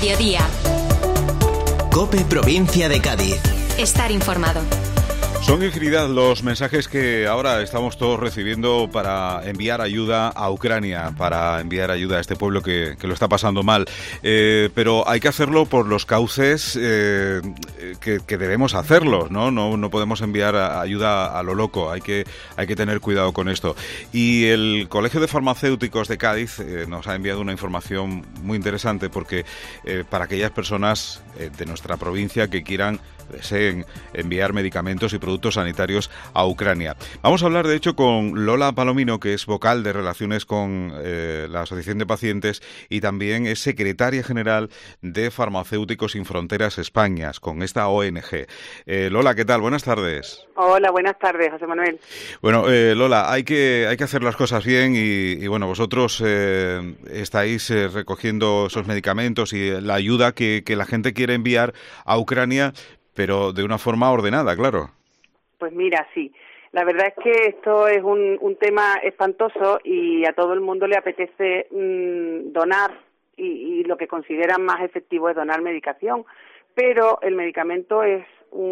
mediodía. COPE Provincia de Cádiz. Estar informado. Son infinidad los mensajes que ahora estamos todos recibiendo para enviar ayuda a Ucrania, para enviar ayuda a este pueblo que lo está pasando mal. Pero hay que hacerlo por los cauces que debemos hacerlo, ¿no? No podemos enviar ayuda a lo loco, hay que tener cuidado con esto. Y el Colegio de Farmacéuticos de Cádiz nos ha enviado una información muy interesante porque para aquellas personas de nuestra provincia que deseen enviar medicamentos y productos sanitarios a Ucrania. Vamos a hablar, de hecho, con Lola Palomino, que es vocal de Relaciones con la Asociación de Pacientes y también es secretaria general de Farmacéuticos Sin Fronteras España, con esta ONG. Lola, ¿qué tal? Buenas tardes. Hola, buenas tardes, José Manuel. Bueno, Lola, hay que hacer las cosas bien y bueno, vosotros estáis recogiendo esos medicamentos y la ayuda que la gente quiere enviar a Ucrania, pero de una forma ordenada, claro. Pues mira, sí. La verdad es que esto es un tema espantoso y a todo el mundo le apetece donar y lo que consideran más efectivo es donar medicación, pero el medicamento es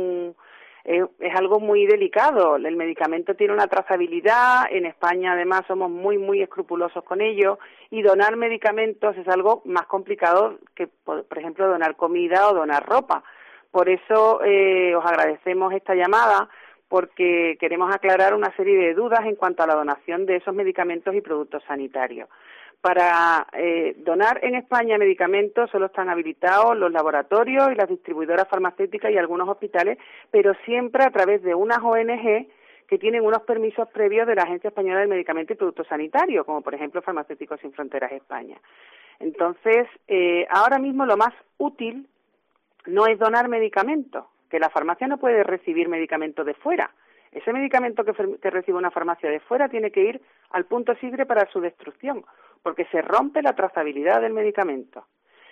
algo muy delicado. El medicamento tiene una trazabilidad, en España además somos muy, muy escrupulosos con ello, y donar medicamentos es algo más complicado que, por ejemplo, donar comida o donar ropa. Por eso os agradecemos esta llamada, porque queremos aclarar una serie de dudas en cuanto a la donación de esos medicamentos y productos sanitarios. Para donar en España medicamentos solo están habilitados los laboratorios y las distribuidoras farmacéuticas y algunos hospitales, pero siempre a través de unas ONG que tienen unos permisos previos de la Agencia Española del Medicamento y Productos Sanitarios, como por ejemplo Farmacéuticos Sin Fronteras España. Entonces, ahora mismo lo más útil no es donar medicamentos, que la farmacia no puede recibir medicamento de fuera. Ese medicamento que recibe una farmacia de fuera tiene que ir al punto sigre para su destrucción, porque se rompe la trazabilidad del medicamento.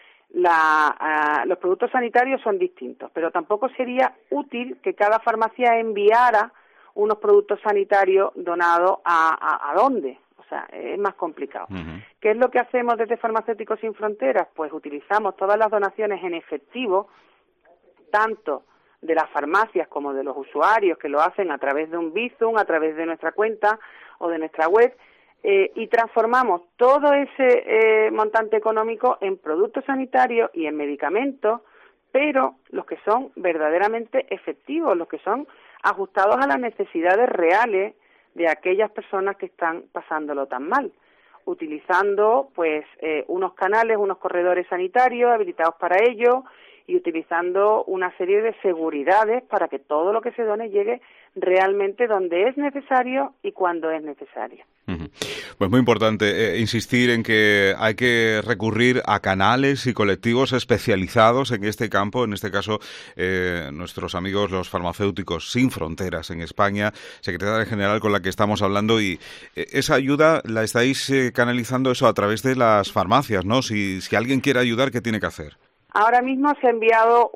Los productos sanitarios son distintos, pero tampoco sería útil que cada farmacia enviara unos productos sanitarios donados a dónde. O sea, es más complicado. Uh-huh. ¿Qué es lo que hacemos desde Farmacéuticos Sin Fronteras? Pues utilizamos todas las donaciones en efectivo, tanto de las farmacias como de los usuarios que lo hacen a través de un Bizum, a través de nuestra cuenta o de nuestra web, y transformamos todo ese montante económico en productos sanitarios y en medicamentos, pero los que son verdaderamente efectivos, los que son ajustados a las necesidades reales de aquellas personas que están pasándolo tan mal, utilizando pues unos canales, unos corredores sanitarios habilitados para ello y utilizando una serie de seguridades para que todo lo que se done llegue realmente donde es necesario y cuando es necesario. Pues muy importante insistir en que hay que recurrir a canales y colectivos especializados en este campo, en este caso nuestros amigos los Farmacéuticos Sin Fronteras en España, secretaria general con la que estamos hablando, y esa ayuda la estáis canalizando eso a través de las farmacias, ¿no? Si alguien quiere ayudar, ¿qué tiene que hacer? Ahora mismo se ha enviado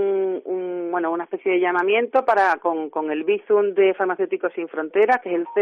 una especie de llamamiento con el Bizum de Farmacéuticos Sin Fronteras, que es el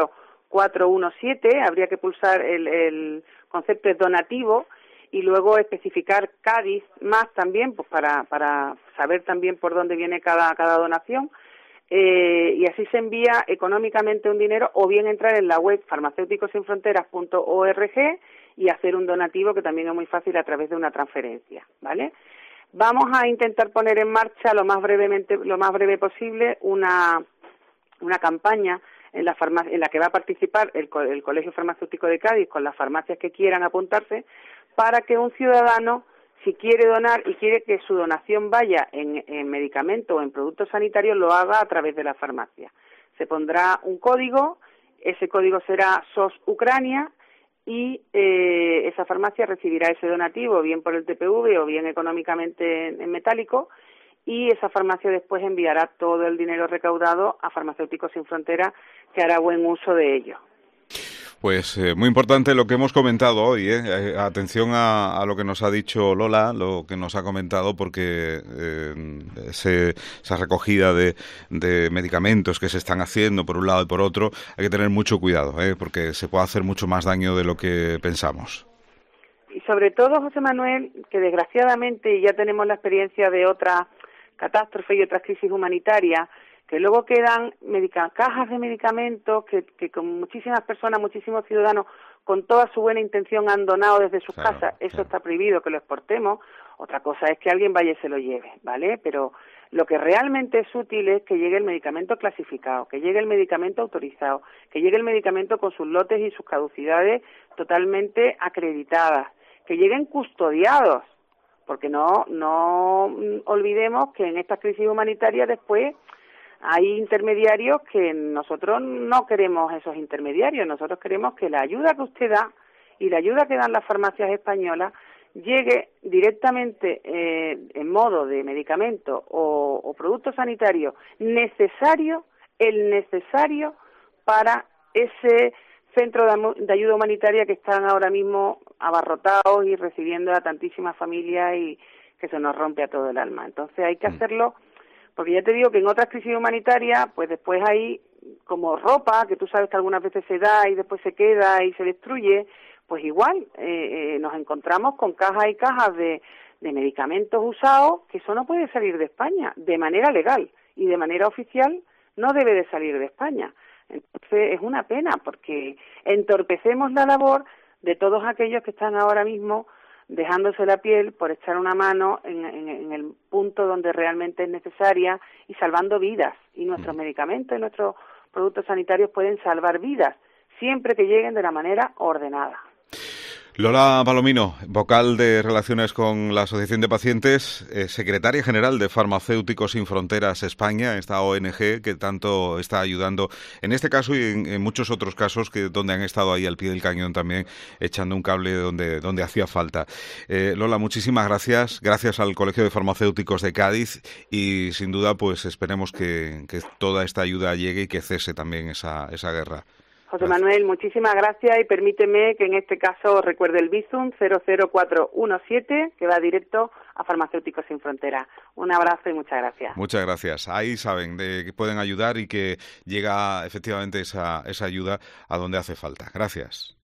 00417, habría que pulsar el concepto de donativo y luego especificar Cádiz más también, pues para saber también por dónde viene cada donación, y así se envía económicamente un dinero, o bien entrar en la web farmacéuticosinfronteras.org y hacer un donativo, que también es muy fácil a través de una transferencia, ¿vale? Vamos a intentar poner en marcha lo más breve posible una campaña en la que va a participar el Colegio Farmacéutico de Cádiz con las farmacias que quieran apuntarse, para que un ciudadano, si quiere donar y quiere que su donación vaya en medicamento o en productos sanitarios, lo haga a través de la farmacia. Se pondrá un código, ese código será SOS Ucrania, y esa farmacia recibirá ese donativo bien por el TPV o bien económicamente en metálico, y esa farmacia después enviará todo el dinero recaudado a Farmacéuticos Sin Fronteras, que hará buen uso de ello. Pues muy importante lo que hemos comentado hoy, ¿eh? Atención a lo que nos ha dicho Lola, lo que nos ha comentado, porque esa recogida de medicamentos que se están haciendo por un lado y por otro, hay que tener mucho cuidado, porque se puede hacer mucho más daño de lo que pensamos. Y sobre todo, José Manuel, que desgraciadamente, y ya tenemos la experiencia de otras catástrofes y otras crisis humanitarias, que luego quedan cajas de medicamentos que con muchísimas personas, muchísimos ciudadanos, con toda su buena intención han donado desde sus casas. Eso está prohibido que lo exportemos. Otra cosa es que alguien vaya y se lo lleve, ¿vale? Pero lo que realmente es útil es que llegue el medicamento clasificado, que llegue el medicamento autorizado, que llegue el medicamento con sus lotes y sus caducidades totalmente acreditadas, que lleguen custodiados, porque no olvidemos que en estas crisis humanitarias después hay intermediarios que nosotros no queremos esos intermediarios, nosotros queremos que la ayuda que usted da y la ayuda que dan las farmacias españolas llegue directamente en modo de medicamento o producto sanitario necesario, el necesario para ese centro de ayuda humanitaria que están ahora mismo abarrotados y recibiendo a tantísimas familias y que se nos rompe a todo el alma. Entonces hay que hacerlo, porque ya te digo que en otras crisis humanitarias, pues después hay como ropa, que tú sabes que algunas veces se da y después se queda y se destruye, pues igual nos encontramos con cajas y cajas de medicamentos usados, que eso no puede salir de España de manera legal y de manera oficial no debe de salir de España. Entonces es una pena porque entorpecemos la labor de todos aquellos que están ahora mismo dejándose la piel por echar una mano en el punto donde realmente es necesaria y salvando vidas. Y nuestros medicamentos y nuestros productos sanitarios pueden salvar vidas siempre que lleguen de la manera ordenada. Lola Palomino, vocal de Relaciones con la Asociación de Pacientes, secretaria general de Farmacéuticos Sin Fronteras España, esta ONG que tanto está ayudando en este caso y en muchos otros casos donde han estado ahí al pie del cañón también echando un cable donde hacía falta. Lola, muchísimas gracias al Colegio de Farmacéuticos de Cádiz y sin duda pues esperemos que toda esta ayuda llegue y que cese también esa guerra. José Manuel, muchísimas gracias y permíteme que en este caso recuerde el Bizum 00417 que va directo a Farmacéuticos Sin Fronteras. Un abrazo y muchas gracias. Muchas gracias. Ahí saben de que pueden ayudar y que llega efectivamente esa ayuda a donde hace falta. Gracias.